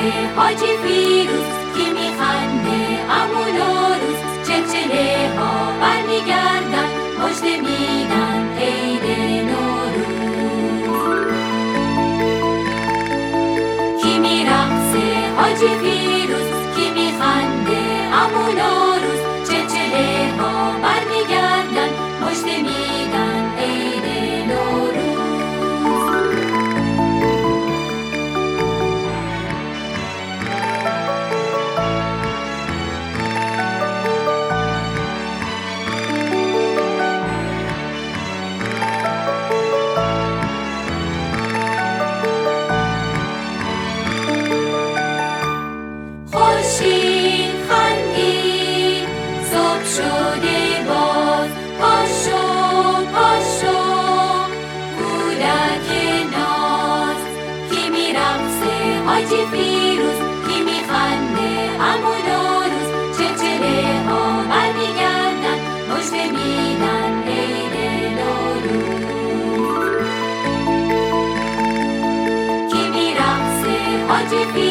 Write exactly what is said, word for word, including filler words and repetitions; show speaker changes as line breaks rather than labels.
حاجی فیروز، کی میخنده عمو نوروز، چلچله ها برمیگردن مژده میدن عید نوروز. کی میرقصه حاجی فیروز، کی میخنده عمو نوروز، چلچله ها برمیگردن مژده میدن عید نوروز. خورشید خندید صبح شده باز، پاشو پاشو کودک ناز. کی میرقصه حاجی فیروز، کی میخنده عمو نوروز، چلچله ها برمیگردن مژده میدن عید نوروز. کی میرقصه حاجی فیروز،